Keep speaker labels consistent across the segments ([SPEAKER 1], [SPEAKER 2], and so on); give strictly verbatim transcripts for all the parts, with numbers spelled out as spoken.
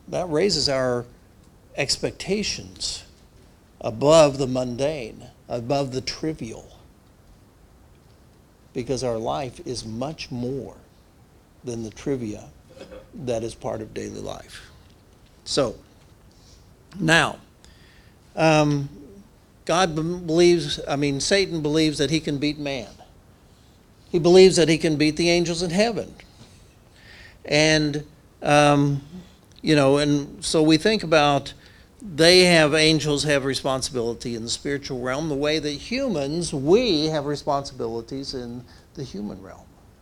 [SPEAKER 1] that raises our expectations above the mundane, above the trivial, because our life is much more than the trivia that is part of daily life. So, now, um, God believes, I mean, Satan believes that he can beat man. He believes that he can beat the angels in heaven. And, um, you know, and so we think about they have, angels have responsibility in the spiritual realm the way that humans, we have responsibilities in the human realm.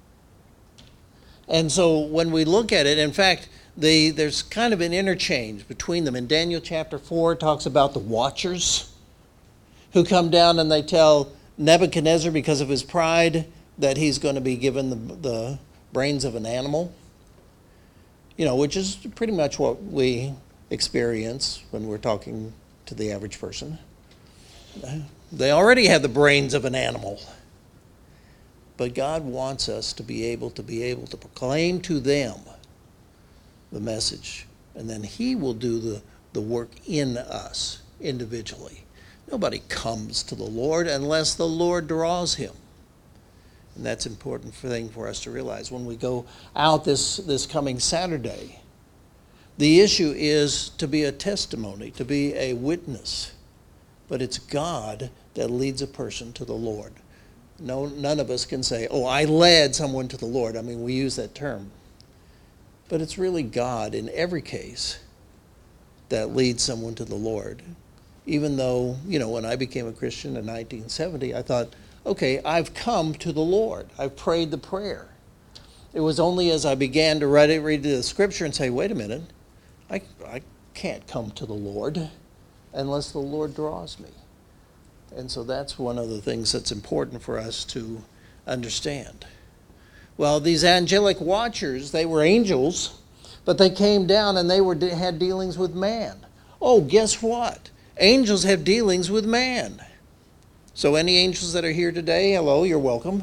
[SPEAKER 1] And so when we look at it, in fact, the, there's kind of an interchange between them. In Daniel chapter four, it talks about the watchers who come down and they tell Nebuchadnezzar, because of his pride, that he's going to be given the, the brains of an animal. You know, which is pretty much what we experience when we're talking to the average person. They already have the brains of an animal. But God wants us to be able to be able to proclaim to them the message. And then he will do the, the work in us individually. Nobody comes to the Lord unless the Lord draws him. And that's an important thing for us to realize. When we go out this, this coming Saturday, the issue is to be a testimony, to be a witness. But it's God that leads a person to the Lord. No, none of us can say, oh, I led someone to the Lord. I mean, we use that term. But it's really God in every case that leads someone to the Lord. Even though, you know, when I became a Christian in nineteen seventy, I thought, okay, I've come to the Lord. I've prayed the prayer. It was only as I began to read, it, read the scripture and say, wait a minute, I, I can't come to the Lord unless the Lord draws me. And so that's one of the things that's important for us to understand. Well, these angelic watchers, they were angels, but they came down and they were had dealings with man. Oh, guess what? Angels have dealings with man. So any angels that are here today, hello, you're welcome.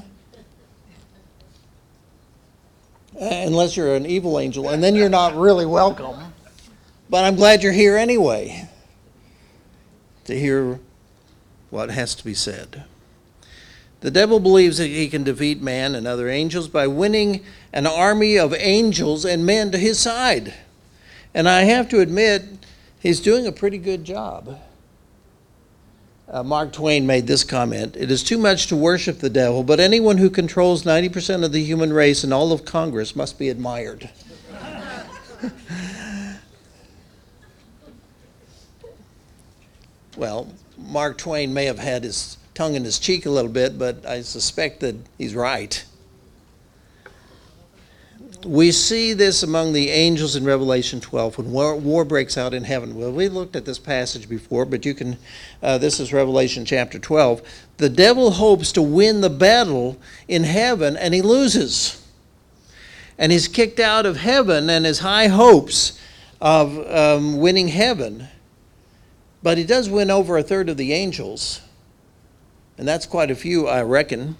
[SPEAKER 1] Uh, unless you're an evil angel, and then you're not really welcome. But I'm glad you're here anyway to hear what has to be said. The devil believes that he can defeat man and other angels by winning an army of angels and men to his side. And I have to admit, he's doing a pretty good job. Uh, Mark Twain made this comment: it is too much to worship the devil, but anyone who controls ninety percent of the human race and all of Congress must be admired. Well, Mark Twain may have had his tongue in his cheek a little bit, but I suspect that he's right. We see this among the angels in Revelation twelve when war, war breaks out in heaven. Well, we looked at this passage before, but you can, uh, this is Revelation chapter twelve. The devil hopes to win the battle in heaven, and he loses. And he's kicked out of heaven and his high hopes of um, winning heaven. But he does win over a third of the angels, and that's quite a few, I reckon.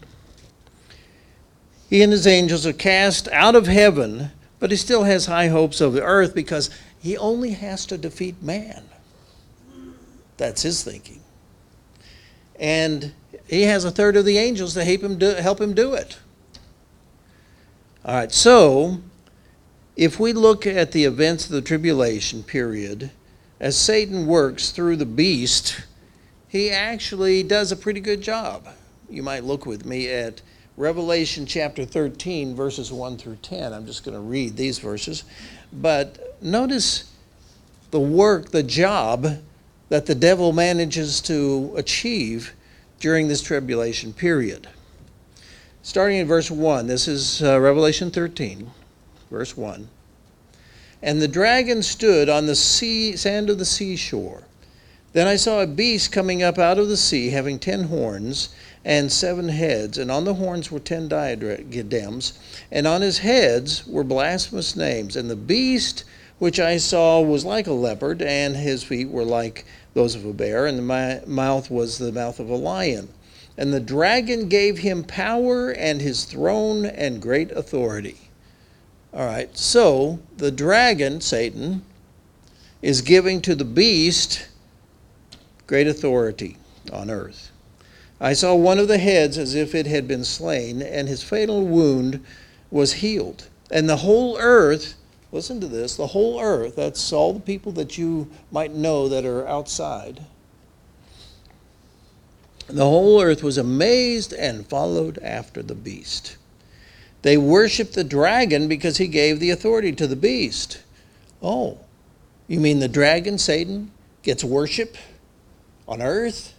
[SPEAKER 1] He and his angels are cast out of heaven, but he still has high hopes of the earth because he only has to defeat man. That's his thinking. And he has a third of the angels to help him do, help him do it. All right, so if we look at the events of the tribulation period, as Satan works through the beast, he actually does a pretty good job. You might look with me at Revelation chapter thirteen, verses one through ten. I'm just going to read these verses. But notice the work, the job that the devil manages to achieve during this tribulation period. Starting in verse one, this is uh, Revelation thirteen, verse one. And the dragon stood on the sea, sand of the seashore. Then I saw a beast coming up out of the sea, having ten horns and seven heads, and on the horns were ten diadems, and on his heads were blasphemous names. And the beast which I saw was like a leopard, and his feet were like those of a bear, and the mouth was the mouth of a lion. And the dragon gave him power and his throne and great authority. All right, so the dragon, Satan, is giving to the beast great authority on earth. I saw one of the heads as if it had been slain, and his fatal wound was healed. And the whole earth, listen to this, the whole earth, that's all the people that you might know that are outside, the whole earth was amazed and followed after the beast. They worshiped the dragon because he gave the authority to the beast. Oh, you mean the dragon, Satan, gets worship on earth?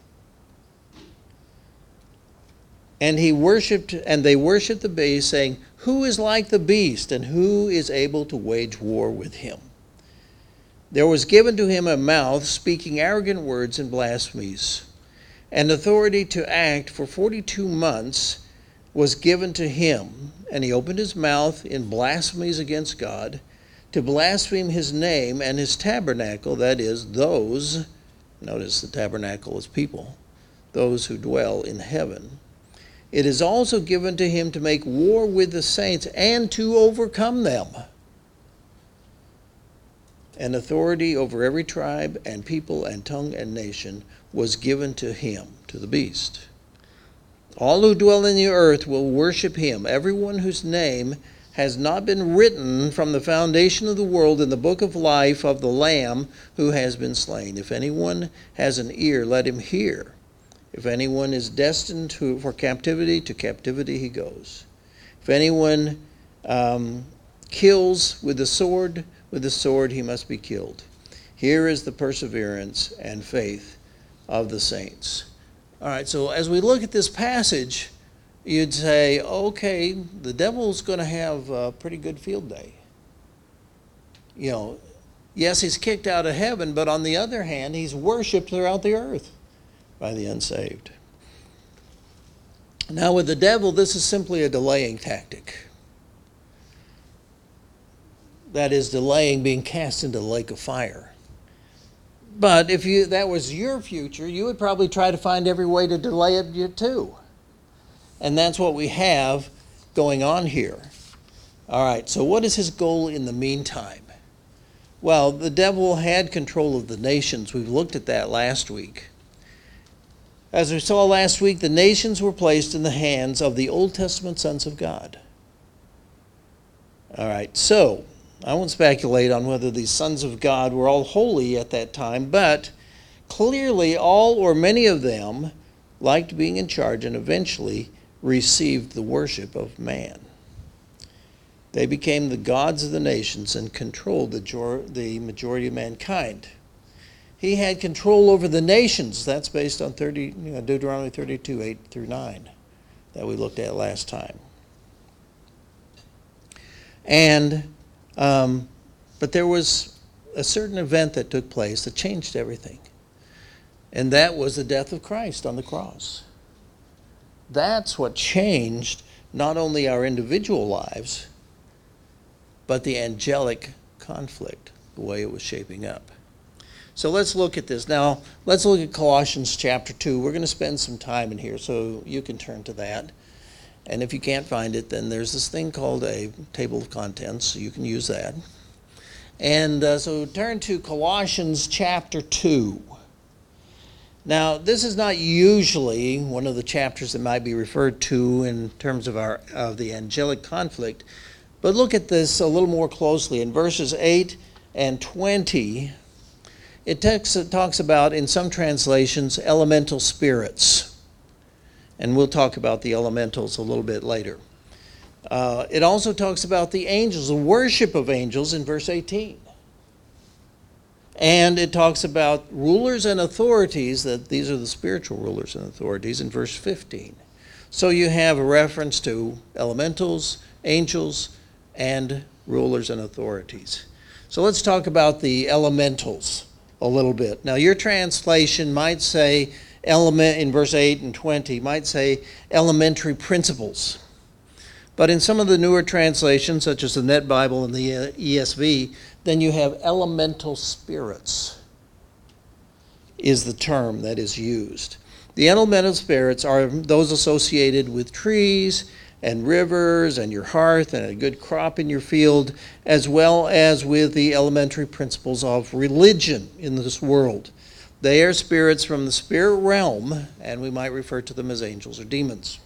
[SPEAKER 1] And he worshipped, and they worshipped the beast, saying, "Who is like the beast, and who is able to wage war with him?" There was given to him a mouth speaking arrogant words and blasphemies, and authority to act for forty-two months was given to him. And he opened his mouth in blasphemies against God, to blaspheme his name and his tabernacle, that is, those, notice the tabernacle is people, those who dwell in heaven. It is also given to him to make war with the saints and to overcome them. And authority over every tribe and people and tongue and nation was given to him, to the beast. All who dwell in the earth will worship him, everyone whose name has not been written from the foundation of the world in the book of life of the Lamb who has been slain. If anyone has an ear, let him hear. If anyone is destined to, for captivity, to captivity he goes. If anyone um, kills with the sword, with the sword he must be killed. Here is the perseverance and faith of the saints. All right, so as we look at this passage, you'd say, okay, the devil's going to have a pretty good field day. You know, yes, he's kicked out of heaven, but on the other hand, he's worshipped throughout the earth by the unsaved. Now with the devil, this is simply a delaying tactic. That is, delaying being cast into the lake of fire. But if you that was your future, you would probably try to find every way to delay it too. And that's what we have going on here. All right, so what is his goal in the meantime? Well, the devil had control of the nations. We've looked at that last week. As we saw last week, the nations were placed in the hands of the Old Testament sons of God. All right, so I won't speculate on whether these sons of God were all holy at that time, but clearly all or many of them liked being in charge and eventually received the worship of man. They became the gods of the nations and controlled the, the majority of mankind. He had control over the nations. That's based on thirty, you know, Deuteronomy thirty-two, eight through nine that we looked at last time. And, um, but there was a certain event that took place that changed everything. And that was the death of Christ on the cross. That's what changed not only our individual lives, but the angelic conflict, the way it was shaping up. So let's look at this. Now, let's look at Colossians chapter two. We're going to spend some time in here, so you can turn to that. And if you can't find it, then there's this thing called a table of contents, so you can use that. And uh, so turn to Colossians chapter two. Now, this is not usually one of the chapters that might be referred to in terms of our of the angelic conflict, but look at this a little more closely. In verses eight and twenty, it talks, it talks about, in some translations, elemental spirits. And we'll talk about the elementals a little bit later. Uh, it also talks about the angels, the worship of angels in verse eighteen. And it talks about rulers and authorities, that these are the spiritual rulers and authorities, in verse fifteen. So you have a reference to elementals, angels, and rulers and authorities. So let's talk about the elementals a little bit. Now your translation might say element in verse eight and twenty, might say elementary principles. But in some of the newer translations, such as the Net Bible and the E S V, then you have elemental spirits is the term that is used. The elemental spirits are those associated with trees and rivers and your hearth and a good crop in your field, as well as with the elementary principles of religion in this world. They are spirits from the spirit realm, and we might refer to them as angels or demons.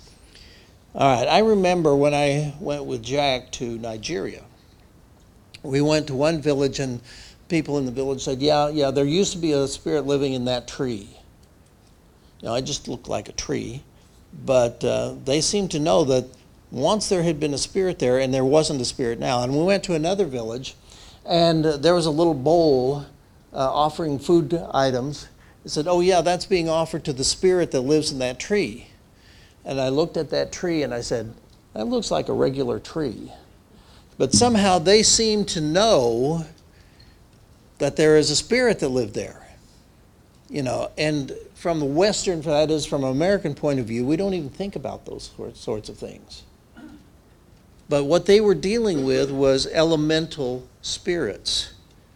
[SPEAKER 1] All right, I remember when I went with Jack to Nigeria. We went to one village, and people in the village said, yeah, yeah, there used to be a spirit living in that tree. You know, it just looked like a tree. But uh, they seemed to know that once there had been a spirit there, and there wasn't a spirit now. And we went to another village, and uh, there was a little bowl Uh, offering food items. It said, oh yeah, that's being offered to the spirit that lives in that tree. And I looked at that tree and I said, that looks like a regular tree. But somehow they seem to know that there is a spirit that lived there. You know, and from the Western, that is from an American point of view, we don't even think about those sorts of things. But what they were dealing with was elemental spirits.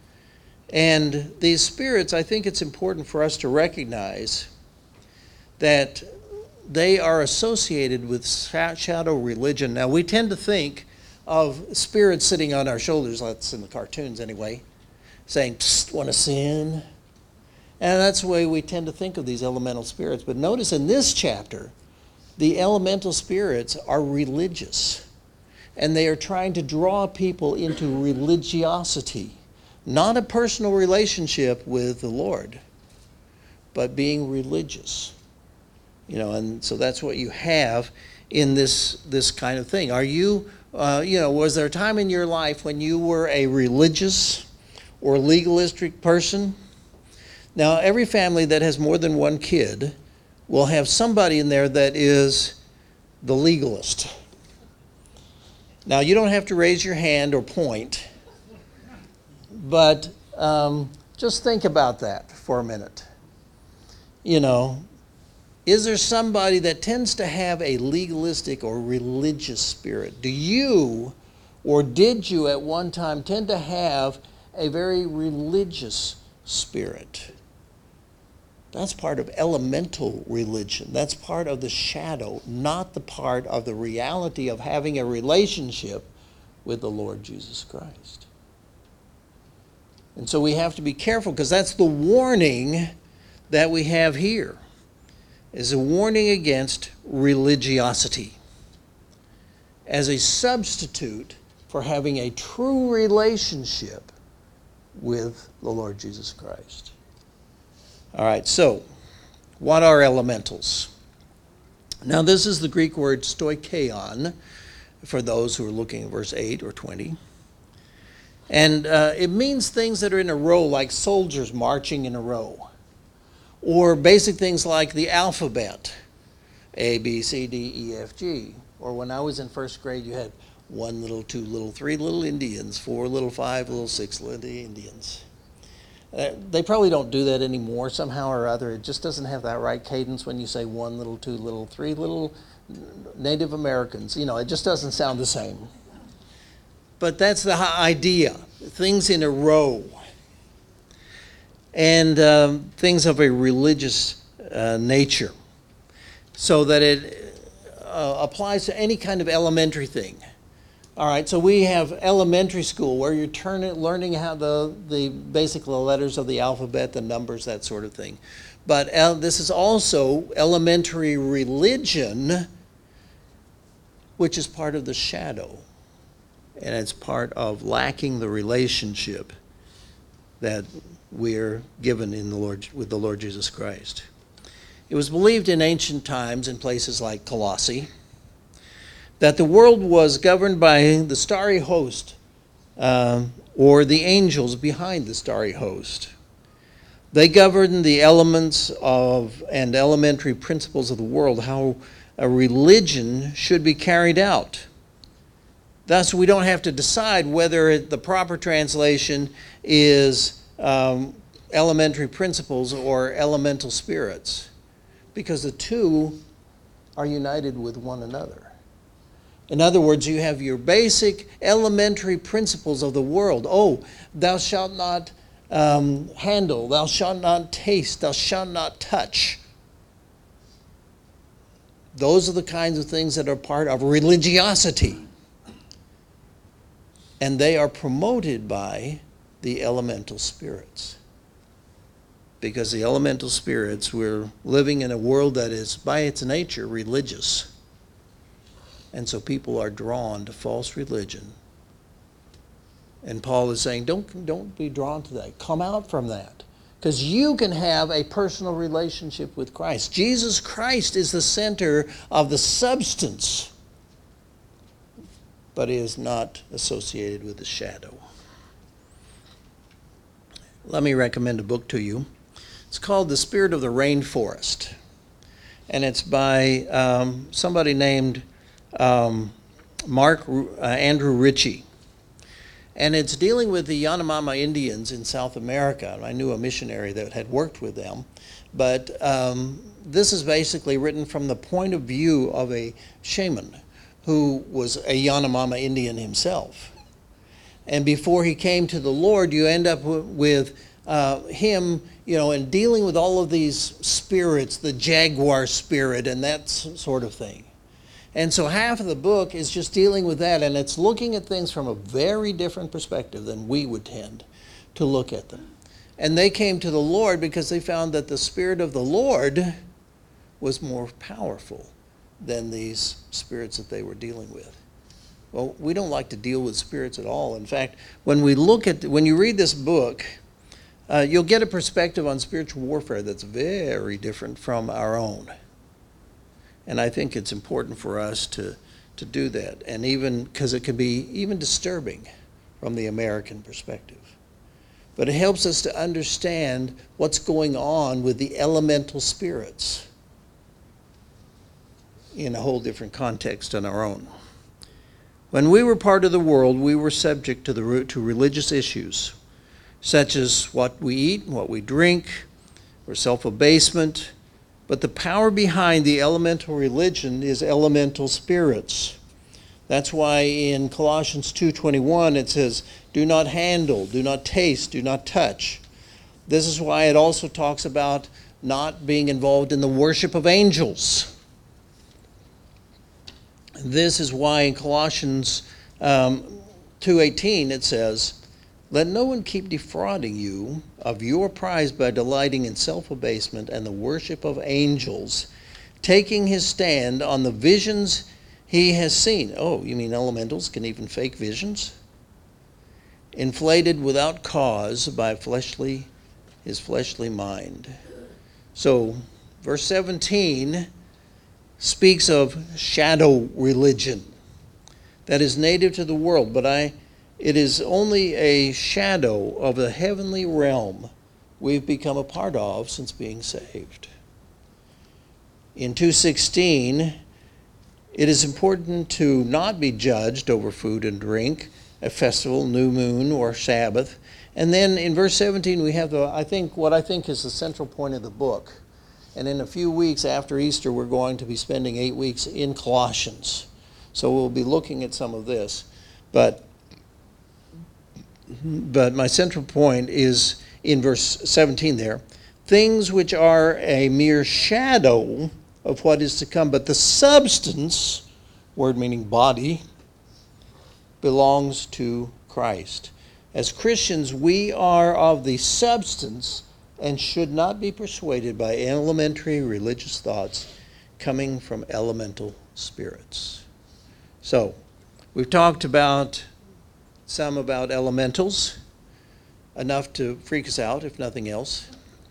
[SPEAKER 1] And these spirits, I think it's important for us to recognize that they are associated with shadow religion. Now, we tend to think of spirits sitting on our shoulders, that's in the cartoons anyway, saying, psst, want to sin? And that's the way we tend to think of these elemental spirits. But notice in this chapter, the elemental spirits are religious. And they are trying to draw people into religiosity. Not a personal relationship with the Lord, but being religious. You know, and so that's what you have in this this kind of thing. Are you, uh, you know, was there a time in your life when you were a religious or legalistic person? Now, every family that has more than one kid will have somebody in there that is the legalist. Now, you don't have to raise your hand or point. But um, just think about that for a minute. You know, is there somebody that tends to have a legalistic or religious spirit? Do you, or did you at one time tend to have a very religious spirit? That's part of elemental religion. That's part of the shadow, not the part of the reality of having a relationship with the Lord Jesus Christ. And so we have to be careful, because that's the warning that we have here, is a warning against religiosity as a substitute for having a true relationship with the Lord Jesus Christ. All right, so what are elementals? Now, this is the Greek word stoicheon, for those who are looking at verse eight or twenty. And uh, it means things that are in a row, like soldiers marching in a row. Or basic things like the alphabet, A, B, C, D, E, F, G. Or when I was in first grade, you had one little, two little, three little Indians, four little, five little, six little Indians. Uh, they probably don't do that anymore somehow or other. It just doesn't have that right cadence when you say one little, two little, three little Native Americans. You know, it just doesn't sound the same. But that's the idea, things in a row, and um, things of a religious uh, nature, so that it uh, applies to any kind of elementary thing. All right, so we have elementary school where you're turning, learning how the, the basic letters of the alphabet, the numbers, that sort of thing. But uh, this is also elementary religion, which is part of the shadow. And it's part of lacking the relationship that we're given in the Lord, with the Lord Jesus Christ. It was believed in ancient times in places like Colossae that the world was governed by the starry host, uh, or the angels behind the starry host. They governed the elements of and elementary principles of the world, how a religion should be carried out. Thus, we don't have to decide whether it, the proper translation is um, elementary principles or elemental spirits, because the two are united with one another. In other words, you have your basic elementary principles of the world. Oh, thou shalt not um, handle, thou shalt not taste, thou shalt not touch. Those are the kinds of things that are part of religiosity. And they are promoted by the elemental spirits. Because the elemental spirits, we're living in a world that is, by its nature, religious. And so people are drawn to false religion. And Paul is saying, don't, don't be drawn to that. Come out from that. Because you can have a personal relationship with Christ. Jesus Christ is the center of the substance, but he is not associated with the shadow. Let me recommend a book to you. It's called The Spirit of the Rainforest. And it's by um, somebody named um, Mark uh, Andrew Ritchie. And it's dealing with the Yanomami Indians in South America. I knew a missionary that had worked with them. But um, this is basically written from the point of view of a shaman who was a Yanomami Indian himself. And before he came to the Lord, you end up w- with uh, him, you know, and dealing with all of these spirits, the jaguar spirit and that s- sort of thing. And so half of the book is just dealing with that, and it's looking at things from a very different perspective than we would tend to look at them. And they came to the Lord because they found that the Spirit of the Lord was more powerful than these spirits that they were dealing with. Well, we don't like to deal with spirits at all. In fact, when we look at, when you read this book, uh, you'll get a perspective on spiritual warfare that's very different from our own. And I think it's important for us to, to do that. And even, because it can be even disturbing from the American perspective. But it helps us to understand what's going on with the elemental spirits in a whole different context than our own. When we were part of the world, we were subject to the to religious issues, such as what we eat, what we drink, or self-abasement. But the power behind the elemental religion is elemental spirits. That's why in Colossians two twenty-one it says, do not handle, do not taste, do not touch. This is why it also talks about not being involved in the worship of angels. This is why in Colossians um, two eighteen it says, let no one keep defrauding you of your prize by delighting in self-abasement and the worship of angels, taking his stand on the visions he has seen. Oh, you mean elementals can even fake visions? Inflated without cause by fleshly, his fleshly mind. So, verse seventeen speaks of shadow religion that is native to the world, but I it is only a shadow of the heavenly realm we've become a part of since being saved. In two sixteen, it is important to not be judged over food and drink, a festival, new moon, or Sabbath. And then in verse seventeen, we have the I think what I think is the central point of the book. And in a few weeks after Easter, we're going to be spending eight weeks in Colossians. So we'll be looking at some of this. But But my central point is in verse seventeen there. Things which are a mere shadow of what is to come, but the substance, word meaning body, belongs to Christ. As Christians, we are of the substance and should not be persuaded by elementary religious thoughts coming from elemental spirits. So, we've talked about some about elementals, enough to freak us out, if nothing else.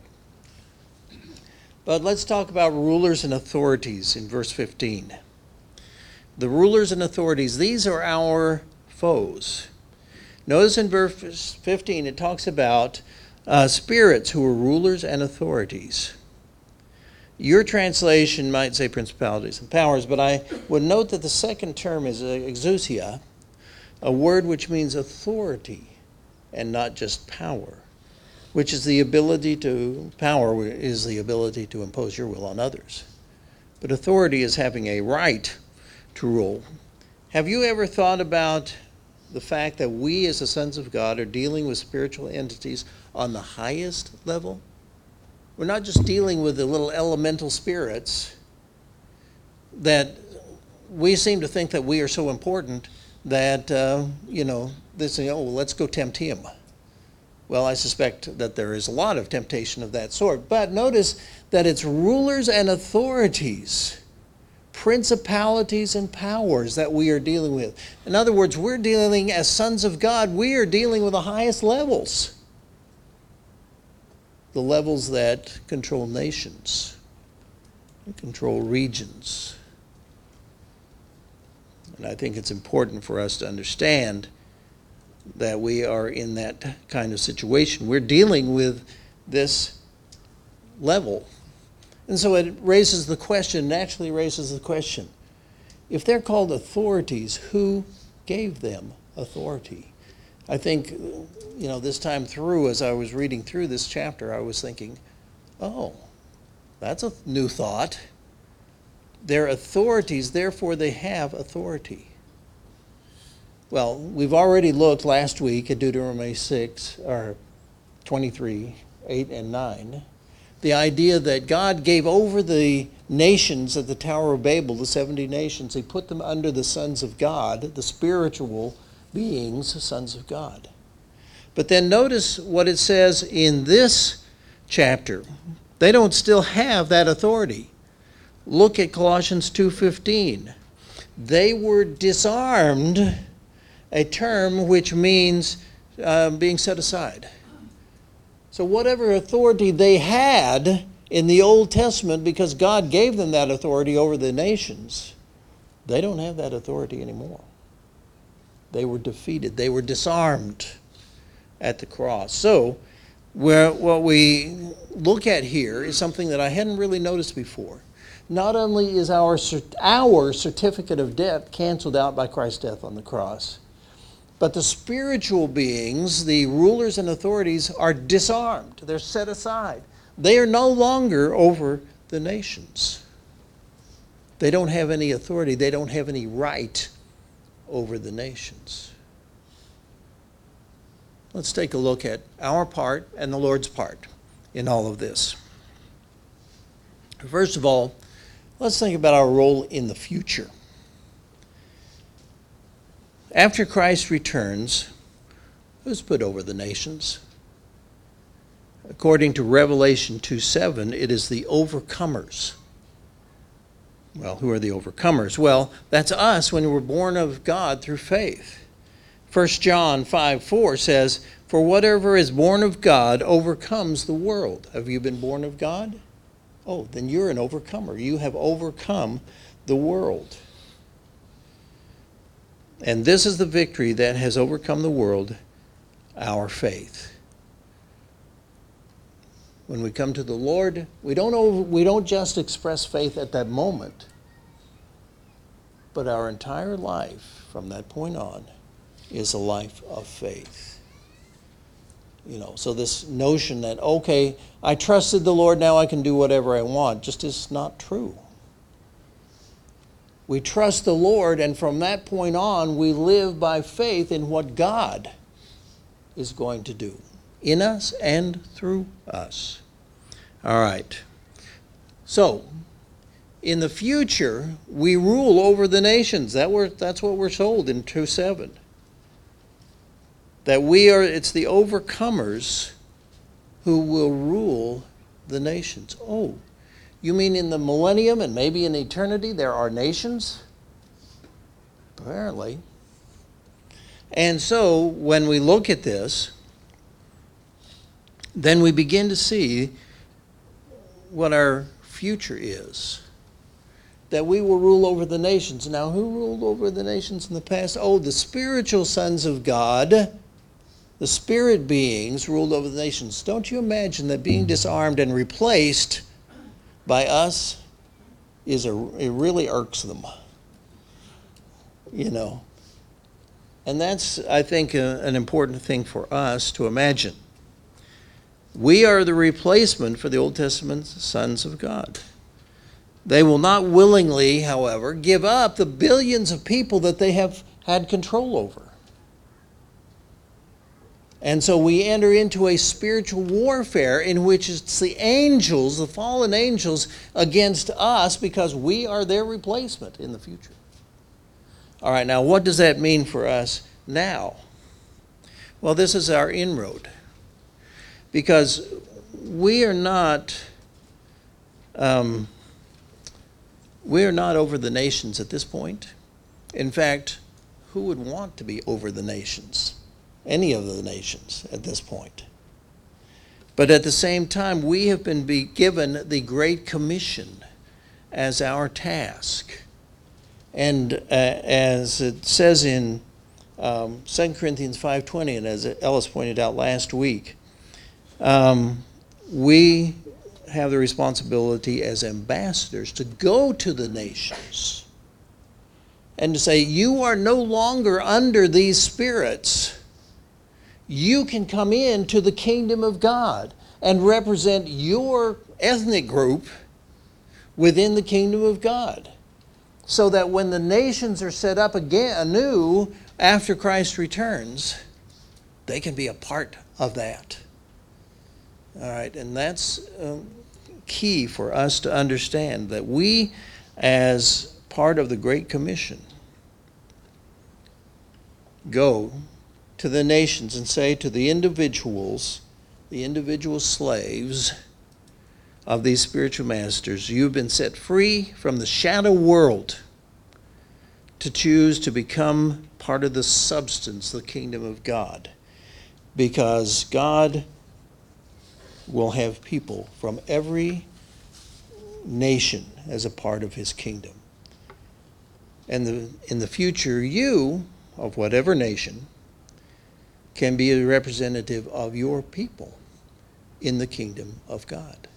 [SPEAKER 1] But let's talk about rulers and authorities in verse fifteen. The rulers and authorities, these are our foes. Notice in verse fifteen it talks about uh, spirits who are rulers and authorities. Your translation might say principalities and powers, but I would note that the second term is exousia, a word which means authority and not just power, which is the ability to, power is the ability to impose your will on others. But authority is having a right to rule. Have you ever thought about the fact that we as the sons of God are dealing with spiritual entities on the highest level? We're not just dealing with the little elemental spirits. that we seem to think that we are so important that, uh, you know, they say, oh, well, let's go tempt him. Well, I suspect that there is a lot of temptation of that sort. But notice that it's rulers and authorities, principalities and powers that we are dealing with. In other words, we're dealing as sons of God, we are dealing with the highest levels. The levels that control nations, control regions. And I think it's important for us to understand that we are in that kind of situation. We're dealing with this level. And so it raises the question, naturally raises the question, if they're called authorities, who gave them authority? I think, you know, this time through, as I was reading through this chapter, I was thinking, oh, that's a new thought. They're authorities, therefore they have authority. Well, we've already looked last week at Deuteronomy six, or twenty-three, eight and nine. The idea that God gave over the nations at the Tower of Babel, the seventy nations, he put them under the sons of God, the spiritual beings, sons of God. But then notice what it says in this chapter. They don't still have that authority. Look at Colossians two fifteen. They were disarmed, a term which means uh, being set aside. So whatever authority they had in the Old Testament, because God gave them that authority over the nations, they don't have that authority anymore. They were defeated. They were disarmed at the cross. So where, what we look at here is something that I hadn't really noticed before. Not only is our, our certificate of debt canceled out by Christ's death on the cross, but the spiritual beings, the rulers and authorities, are disarmed. They're set aside. They are no longer over the nations. They don't have any authority. They don't have any right over the nations. Let's take a look at our part and the Lord's part in all of this. First of all, let's think about our role in the future. After Christ returns, who's put over the nations? According to Revelation two seven, it is the overcomers. Well, who are the overcomers? Well, that's us when we're born of God through faith. First John five four says, "For whatever is born of God overcomes the world." Have you been born of God? Oh, then you're an overcomer. You have overcome the world. And this is the victory that has overcome the world, our faith. When we come to the Lord, we don't over, we don't just express faith at that moment, but our entire life from that point on is a life of faith. You know, so this notion that, okay, I trusted the Lord, now I can do whatever I want, just is not true. We trust the Lord, and from that point on, we live by faith in what God is going to do in us and through us. All right. So, in the future, we rule over the nations. That we're, that's what we're told in two seven. That we are, it's the overcomers who will rule the nations. Oh, you mean in the millennium and maybe in eternity there are nations? Apparently. And so when we look at this, then we begin to see what our future is. That we will rule over the nations. Now, who ruled over the nations in the past? Oh, the spiritual sons of God, the spirit beings ruled over the nations. Don't you imagine that being disarmed and replaced by us is a, it really irks them, you know. And that's, I think, a, an important thing for us to imagine. We are the replacement for the Old Testament sons of God. They will not willingly, however, give up the billions of people that they have had control over. And so we enter into a spiritual warfare in which it's the angels, the fallen angels, against us because we are their replacement in the future. All right, now what does that mean for us now? Well, this is our inroad. Because we are not, um, we are not over the nations at this point. In fact, who would want to be over the nations? Any of the nations at this point. But at the same time, we have been be given the Great Commission as our task. And uh, as it says in um, Second Corinthians five twenty, and as Ellis pointed out last week, um, we have the responsibility as ambassadors to go to the nations and to say, you are no longer under these spirits. You can come into the kingdom of God and represent your ethnic group within the kingdom of God. So that when the nations are set up again anew after Christ returns, they can be a part of that. All right, and that's um, key for us to understand, that we, as part of the Great Commission, go to the nations and say to the individuals, the individual slaves of these spiritual masters, you've been set free from the shadow world to choose to become part of the substance, the kingdom of God. Because God will have people from every nation as a part of his kingdom. And the, in the future, you, of whatever nation, can be a representative of your people in the kingdom of God.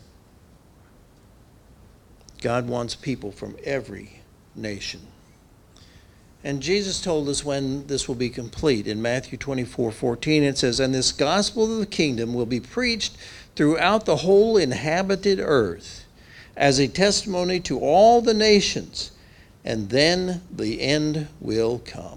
[SPEAKER 1] God wants people from every nation. And Jesus told us when this will be complete. In Matthew twenty-four fourteen, it says, and this gospel of the kingdom will be preached throughout the whole inhabited earth as a testimony to all the nations, and then the end will come.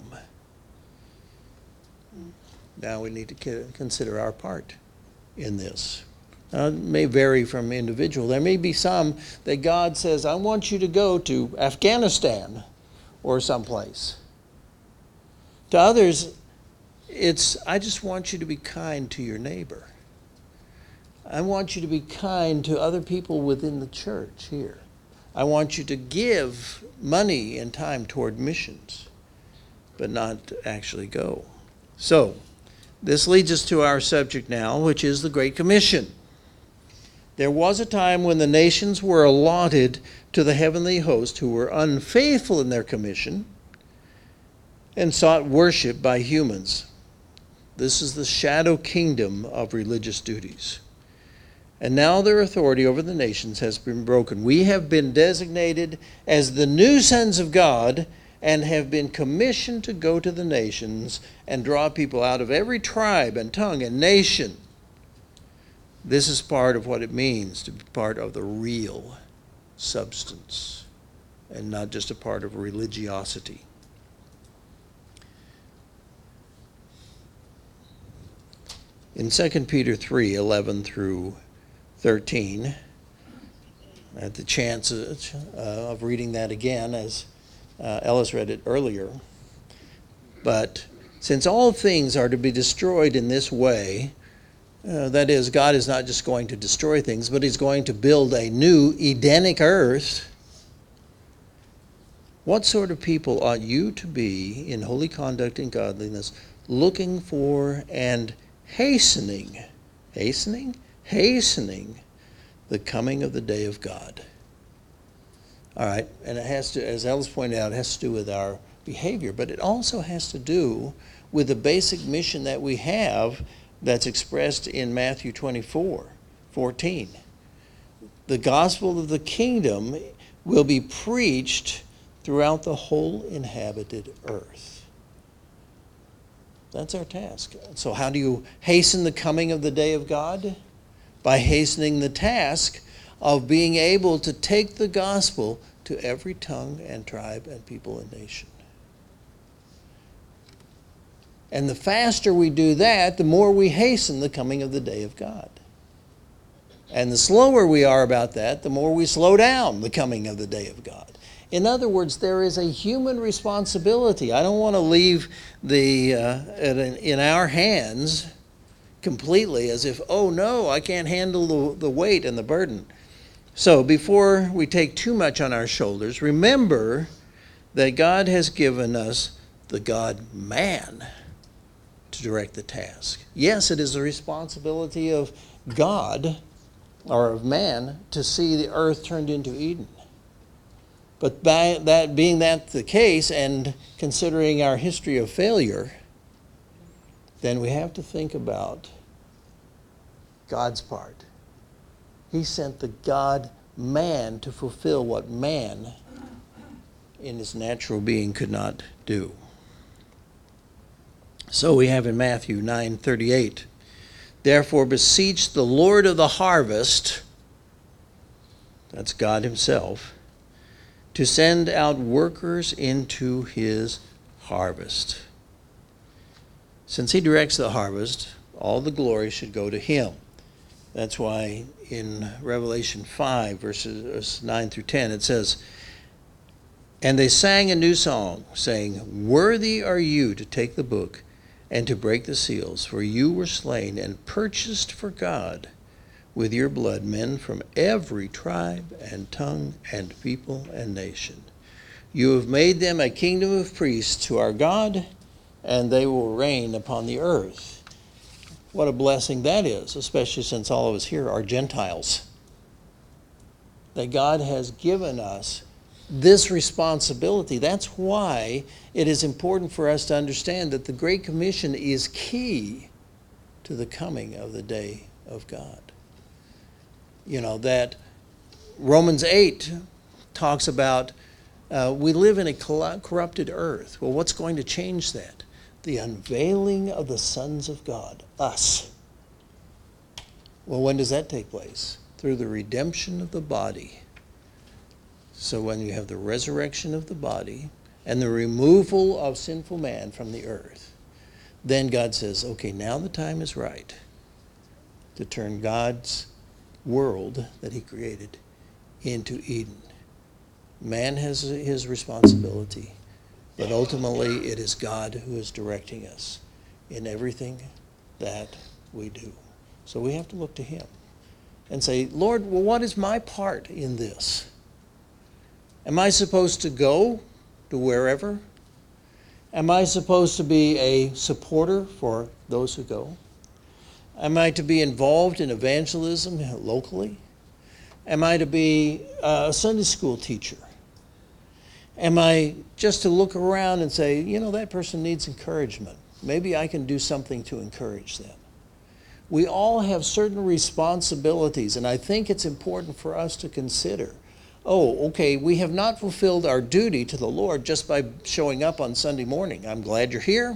[SPEAKER 1] Now we need to consider our part in this. Now, it may vary from individual. There may be some that God says, I want you to go to Afghanistan or someplace. To others, it's, I just want you to be kind to your neighbor. I want you to be kind to other people within the church here. I want you to give money and time toward missions, but not to actually go. So, this leads us to our subject now, which is the Great Commission. There was a time when the nations were allotted to the heavenly host who were unfaithful in their commission and sought worship by humans. This is the shadow kingdom of religious duties. And now their authority over the nations has been broken. We have been designated as the new sons of God and have been commissioned to go to the nations and draw people out of every tribe and tongue and nation. This is part of what it means to be part of the real substance and not just a part of religiosity. In Second Peter three eleven through thirteen, I had the chance uh, of reading that again as Uh, Ellis read it earlier. But since all things are to be destroyed in this way, uh, that is, God is not just going to destroy things, but he's going to build a new Edenic earth. What sort of people ought you to be in holy conduct and godliness, looking for and hastening, hastening, hastening the coming of the day of God? All right, and it has to, as Ellis pointed out, it has to do with our behavior, but it also has to do with the basic mission that we have that's expressed in Matthew twenty-four fourteen. The gospel of the kingdom will be preached throughout the whole inhabited earth. That's our task. So how do you hasten the coming of the day of God? By hastening the task of being able to take the gospel to every tongue and tribe and people and nation. And the faster we do that, the more we hasten the coming of the day of God. And the slower we are about that, the more we slow down the coming of the day of God. In other words, there is a human responsibility. I don't want to leave the uh, in our hands completely as if, oh no, I can't handle the, the weight and the burden. So before we take too much on our shoulders, remember that God has given us the God-man to direct the task. Yes, it is the responsibility of God, or of man, to see the earth turned into Eden. But by that being that the case, and considering our history of failure, then we have to think about God's part. He sent the God-man to fulfill what man in his natural being could not do. So we have in Matthew nine thirty-eight, therefore beseech the Lord of the harvest, that's God himself, to send out workers into his harvest. Since he directs the harvest, all the glory should go to him. That's why in Revelation five, verses nine through ten, it says, and they sang a new song, saying, worthy are you to take the book and to break the seals, for you were slain and purchased for God with your blood men from every tribe and tongue and people and nation. You have made them a kingdom of priests to our God, and they will reign upon the earth. What a blessing that is, especially since all of us here are Gentiles. That God has given us this responsibility. That's why it is important for us to understand that the Great Commission is key to the coming of the day of God. You know, that Romans eight talks about uh, we live in a corrupted earth. Well, what's going to change that? The unveiling of the sons of God, us. Well, when does that take place? Through the redemption of the body. So when you have the resurrection of the body and the removal of sinful man from the earth, then God says, okay, now the time is right to turn God's world that he created into Eden. Man has his responsibility, but ultimately it is God who is directing us in everything that we do. So we have to look to him and say, Lord, well, what is my part in this? Am I supposed to go to wherever? Am I supposed to be a supporter for those who go? Am I to be involved in evangelism locally? Am I to be a Sunday school teacher? Am I just to look around and say, you know, that person needs encouragement. Maybe I can do something to encourage them. We all have certain responsibilities, and I think it's important for us to consider, oh, okay, we have not fulfilled our duty to the Lord just by showing up on Sunday morning. I'm glad you're here.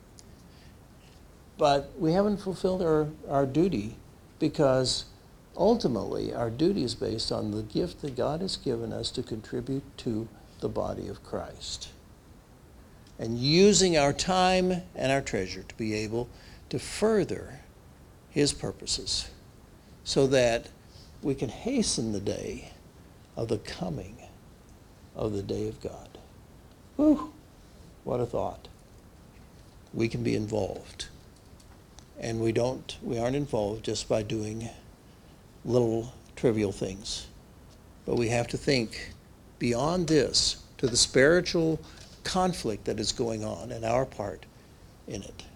[SPEAKER 1] But we haven't fulfilled our, our duty because ultimately our duty is based on the gift that God has given us to contribute to the body of Christ. And using our time and our treasure to be able to further his purposes so that we can hasten the day of the coming of the day of God. Whew, what a thought. We can be involved. And we don't, we aren't involved just by doing little trivial things. But we have to think beyond this to the spiritual conflict that is going on and our part in it.